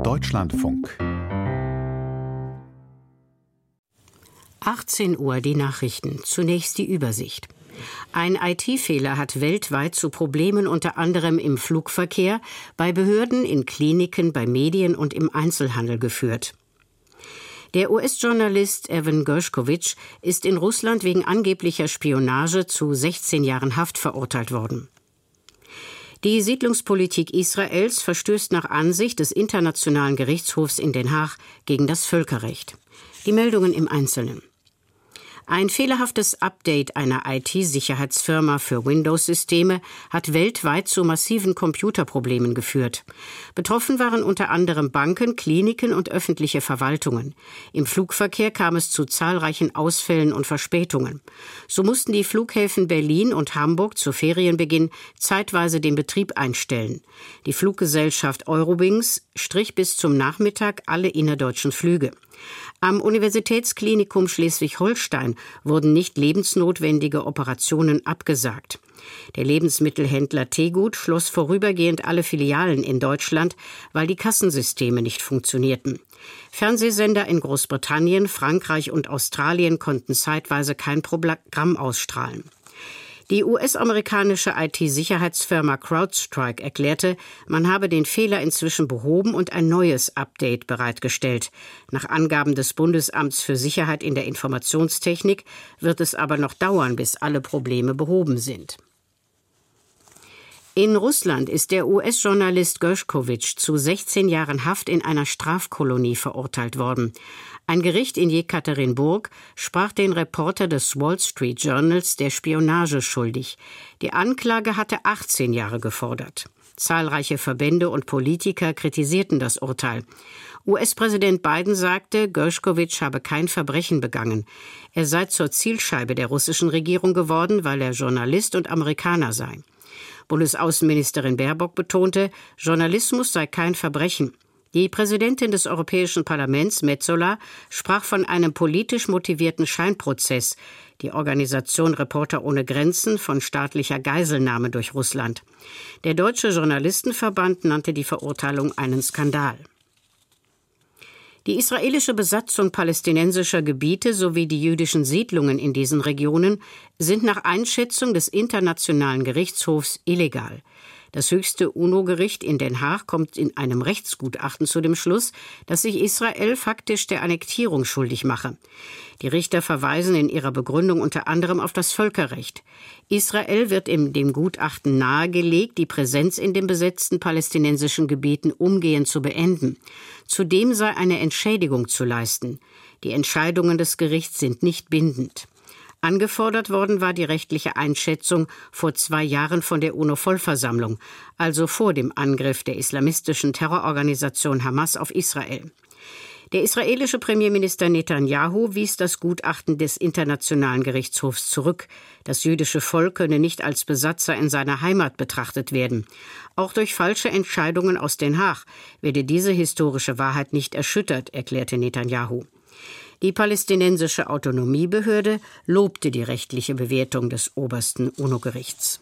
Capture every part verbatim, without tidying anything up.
Deutschlandfunk. achtzehn Uhr die Nachrichten. Zunächst die Übersicht. Ein I T-Fehler hat weltweit zu Problemen unter anderem im Flugverkehr, bei Behörden, in Kliniken, bei Medien und im Einzelhandel geführt. Der U S-Journalist Evan Gershkovich ist in Russland wegen angeblicher Spionage zu sechzehn Jahren Haft verurteilt worden. Die Siedlungspolitik Israels verstößt nach Ansicht des Internationalen Gerichtshofs in Den Haag gegen das Völkerrecht. Die Meldungen im Einzelnen. Ein fehlerhaftes Update einer I T-Sicherheitsfirma für Windows-Systeme hat weltweit zu massiven Computerproblemen geführt. Betroffen waren unter anderem Banken, Kliniken und öffentliche Verwaltungen. Im Flugverkehr kam es zu zahlreichen Ausfällen und Verspätungen. So mussten die Flughäfen Berlin und Hamburg zu Ferienbeginn zeitweise den Betrieb einstellen. Die Fluggesellschaft Eurowings strich bis zum Nachmittag alle innerdeutschen Flüge. Am Universitätsklinikum Schleswig-Holstein wurden nicht lebensnotwendige Operationen abgesagt. Der Lebensmittelhändler Tegut schloss vorübergehend alle Filialen in Deutschland, weil die Kassensysteme nicht funktionierten. Fernsehsender in Großbritannien, Frankreich und Australien konnten zeitweise kein Programm ausstrahlen. Die U S-amerikanische I T-Sicherheitsfirma CrowdStrike erklärte, man habe den Fehler inzwischen behoben und ein neues Update bereitgestellt. Nach Angaben des Bundesamts für Sicherheit in der Informationstechnik wird es aber noch dauern, bis alle Probleme behoben sind. In Russland ist der U S-Journalist Gershkovich zu sechzehn Jahren Haft in einer Strafkolonie verurteilt worden. Ein Gericht in Jekaterinburg sprach den Reporter des Wall Street Journals der Spionage schuldig. Die Anklage hatte achtzehn Jahre gefordert. Zahlreiche Verbände und Politiker kritisierten das Urteil. U S-Präsident Biden sagte, Gershkovich habe kein Verbrechen begangen. Er sei zur Zielscheibe der russischen Regierung geworden, weil er Journalist und Amerikaner sei. Bundesaußenministerin Baerbock betonte, Journalismus sei kein Verbrechen. Die Präsidentin des Europäischen Parlaments, Metsola, sprach von einem politisch motivierten Scheinprozess, die Organisation Reporter ohne Grenzen von staatlicher Geiselnahme durch Russland. Der Deutsche Journalistenverband nannte die Verurteilung einen Skandal. Die israelische Besatzung palästinensischer Gebiete sowie die jüdischen Siedlungen in diesen Regionen sind nach Einschätzung des Internationalen Gerichtshofs illegal. Das höchste U N O-Gericht in Den Haag kommt in einem Rechtsgutachten zu dem Schluss, dass sich Israel faktisch der Annektierung schuldig mache. Die Richter verweisen in ihrer Begründung unter anderem auf das Völkerrecht. Israel wird in dem Gutachten nahegelegt, die Präsenz in den besetzten palästinensischen Gebieten umgehend zu beenden. Zudem sei eine Entschädigung zu leisten. Die Entscheidungen des Gerichts sind nicht bindend. Angefordert worden war die rechtliche Einschätzung vor zwei Jahren von der U N O-Vollversammlung, also vor dem Angriff der islamistischen Terrororganisation Hamas auf Israel. Der israelische Premierminister Netanyahu wies das Gutachten des Internationalen Gerichtshofs zurück. Das jüdische Volk könne nicht als Besatzer in seiner Heimat betrachtet werden. Auch durch falsche Entscheidungen aus Den Haag werde diese historische Wahrheit nicht erschüttert, erklärte Netanyahu. Die palästinensische Autonomiebehörde lobte die rechtliche Bewertung des obersten U N O-Gerichts.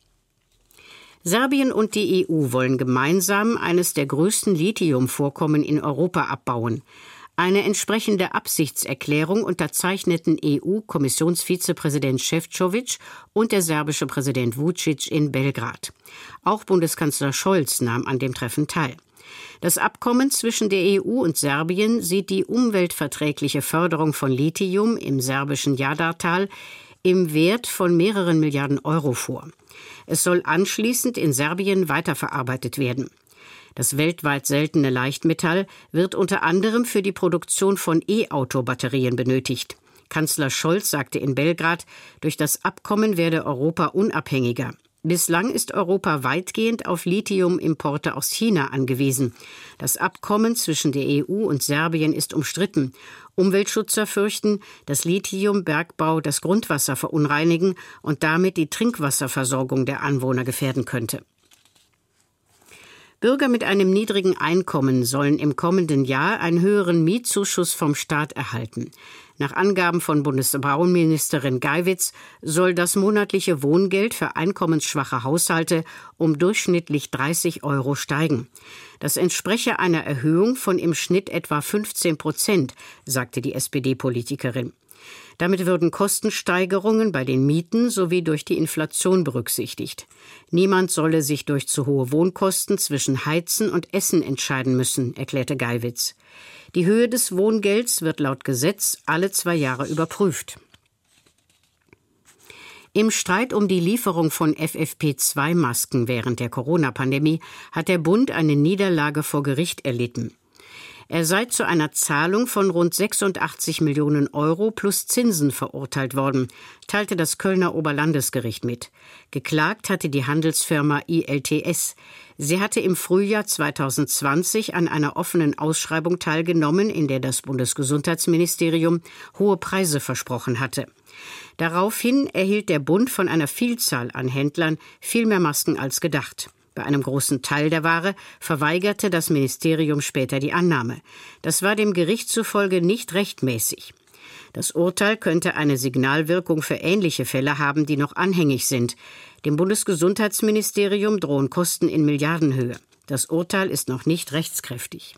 Serbien und die E U wollen gemeinsam eines der größten Lithiumvorkommen in Europa abbauen. Eine entsprechende Absichtserklärung unterzeichneten E U-Kommissionsvizepräsident Šefčovič und der serbische Präsident Vučić in Belgrad. Auch Bundeskanzler Scholz nahm an dem Treffen teil. Das Abkommen zwischen der E U und Serbien sieht die umweltverträgliche Förderung von Lithium im serbischen Jadartal im Wert von mehreren Milliarden Euro vor. Es soll anschließend in Serbien weiterverarbeitet werden. Das weltweit seltene Leichtmetall wird unter anderem für die Produktion von E-Auto-Batterien benötigt. Kanzler Scholz sagte in Belgrad, durch das Abkommen werde Europa unabhängiger. Bislang ist Europa weitgehend auf Lithiumimporte aus China angewiesen. Das Abkommen zwischen der E U und Serbien ist umstritten. Umweltschützer fürchten, dass Lithiumbergbau das Grundwasser verunreinigen und damit die Trinkwasserversorgung der Anwohner gefährden könnte. Bürger mit einem niedrigen Einkommen sollen im kommenden Jahr einen höheren Mietzuschuss vom Staat erhalten. Nach Angaben von Bundesbauministerin Geiwitz soll das monatliche Wohngeld für einkommensschwache Haushalte um durchschnittlich dreißig Euro steigen. Das entspreche einer Erhöhung von im Schnitt etwa fünfzehn Prozent, sagte die S P D-Politikerin. Damit würden Kostensteigerungen bei den Mieten sowie durch die Inflation berücksichtigt. Niemand solle sich durch zu hohe Wohnkosten zwischen Heizen und Essen entscheiden müssen, erklärte Geiwitz. Die Höhe des Wohngelds wird laut Gesetz alle zwei Jahre überprüft. Im Streit um die Lieferung von F F P zwei Masken während der Corona-Pandemie hat der Bund eine Niederlage vor Gericht erlitten. Er sei zu einer Zahlung von rund sechsundachtzig Millionen Euro plus Zinsen verurteilt worden, teilte das Kölner Oberlandesgericht mit. Geklagt hatte die Handelsfirma I L T S. Sie hatte im Frühjahr zweitausendzwanzig an einer offenen Ausschreibung teilgenommen, in der das Bundesgesundheitsministerium hohe Preise versprochen hatte. Daraufhin erhielt der Bund von einer Vielzahl an Händlern viel mehr Masken als gedacht. Bei einem großen Teil der Ware verweigerte das Ministerium später die Annahme. Das war dem Gericht zufolge nicht rechtmäßig. Das Urteil könnte eine Signalwirkung für ähnliche Fälle haben, die noch anhängig sind. Dem Bundesgesundheitsministerium drohen Kosten in Milliardenhöhe. Das Urteil ist noch nicht rechtskräftig.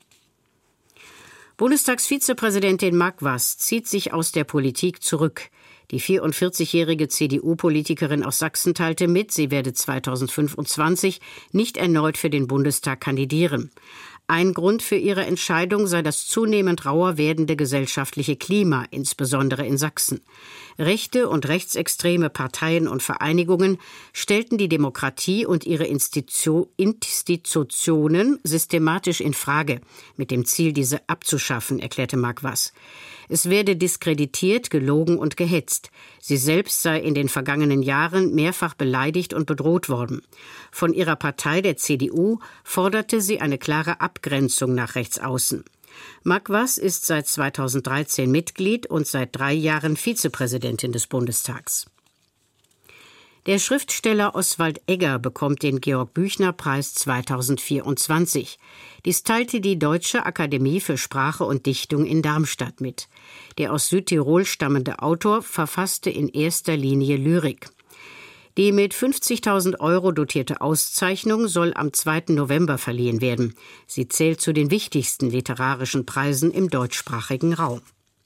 Bundestagsvizepräsidentin Markwast zieht sich aus der Politik zurück. Die vierundvierzigjährige C D U-Politikerin aus Sachsen teilte mit, sie werde zweitausendfünfundzwanzig nicht erneut für den Bundestag kandidieren. Ein Grund für ihre Entscheidung sei das zunehmend rauer werdende gesellschaftliche Klima, insbesondere in Sachsen. Rechte und rechtsextreme Parteien und Vereinigungen stellten die Demokratie und ihre Institu- Institutionen systematisch in Frage, mit dem Ziel, diese abzuschaffen, erklärte Markwast. Es werde diskreditiert, gelogen und gehetzt. Sie selbst sei in den vergangenen Jahren mehrfach beleidigt und bedroht worden. Von ihrer Partei, der C D U, forderte sie eine klare Abgrenzung nach rechtsaußen. Markwast ist seit zweitausenddreizehn Mitglied und seit drei Jahren Vizepräsidentin des Bundestags. Der Schriftsteller Oswald Egger bekommt den Georg-Büchner-Preis zweitausendvierundzwanzig. Dies teilte die Deutsche Akademie für Sprache und Dichtung in Darmstadt mit. Der aus Südtirol stammende Autor verfasste in erster Linie Lyrik. Die mit fünfzigtausend Euro dotierte Auszeichnung soll am zweiten November verliehen werden. Sie zählt zu den wichtigsten literarischen Preisen im deutschsprachigen Raum.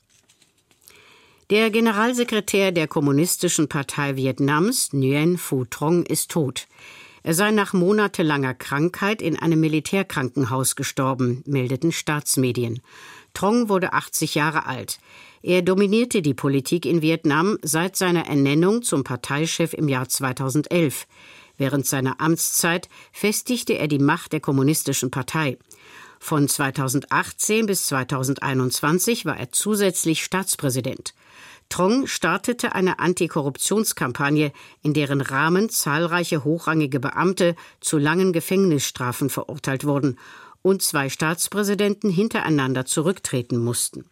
Der Generalsekretär der Kommunistischen Partei Vietnams, Nguyen Phu Trong, ist tot. Er sei nach monatelanger Krankheit in einem Militärkrankenhaus gestorben, meldeten Staatsmedien. Trong wurde achtzig Jahre alt. Er dominierte die Politik in Vietnam seit seiner Ernennung zum Parteichef im Jahr zweitausendelf. Während seiner Amtszeit festigte er die Macht der Kommunistischen Partei. Von zweitausendachtzehn bis zweitausendeinundzwanzig war er zusätzlich Staatspräsident. Trong startete eine Antikorruptionskampagne, in deren Rahmen zahlreiche hochrangige Beamte zu langen Gefängnisstrafen verurteilt wurden und zwei Staatspräsidenten hintereinander zurücktreten mussten.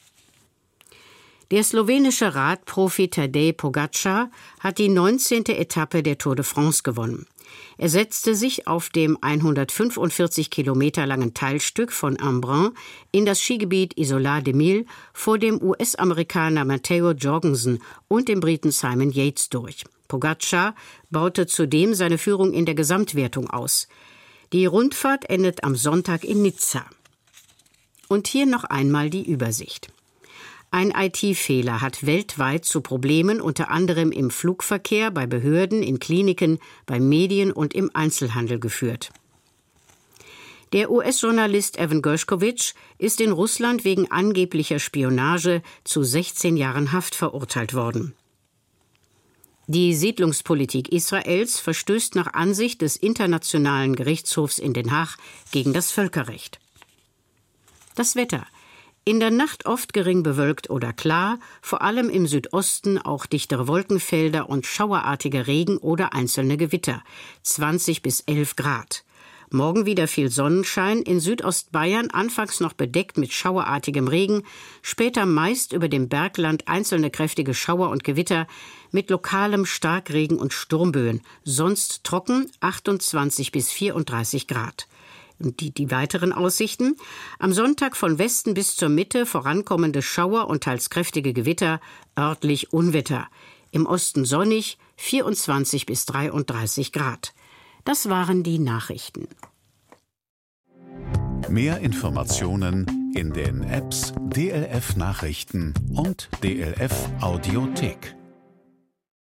Der slowenische Radprofi Tadej Pogačar hat die neunzehnte Etappe der Tour de France gewonnen. Er setzte sich auf dem hundertfünfundvierzig Kilometer langen Teilstück von Embrun in das Skigebiet Isola des Milles vor dem U S-Amerikaner Matteo Jorgensen und dem Briten Simon Yates durch. Pogačar baute zudem seine Führung in der Gesamtwertung aus. Die Rundfahrt endet am Sonntag in Nizza. Und hier noch einmal die Übersicht. Ein I T-Fehler hat weltweit zu Problemen unter anderem im Flugverkehr, bei Behörden, in Kliniken, bei Medien und im Einzelhandel geführt. Der U S-Journalist Evan Gershkovich ist in Russland wegen angeblicher Spionage zu sechzehn Jahren Haft verurteilt worden. Die Siedlungspolitik Israels verstößt nach Ansicht des Internationalen Gerichtshofs in Den Haag gegen das Völkerrecht. Das Wetter. In der Nacht oft gering bewölkt oder klar, vor allem im Südosten auch dichtere Wolkenfelder und schauerartiger Regen oder einzelne Gewitter, zwanzig bis elf Grad. Morgen wieder viel Sonnenschein, in Südostbayern anfangs noch bedeckt mit schauerartigem Regen, später meist über dem Bergland einzelne kräftige Schauer und Gewitter mit lokalem Starkregen und Sturmböen, sonst trocken, achtundzwanzig bis vierunddreißig Grad. Und die, die weiteren Aussichten: Am Sonntag von Westen bis zur Mitte vorankommende Schauer und teils kräftige Gewitter, örtlich Unwetter. Im Osten sonnig, vierundzwanzig bis dreiunddreißig Grad. Das waren die Nachrichten. Mehr Informationen in den Apps D L F Nachrichten und D L F Audiothek.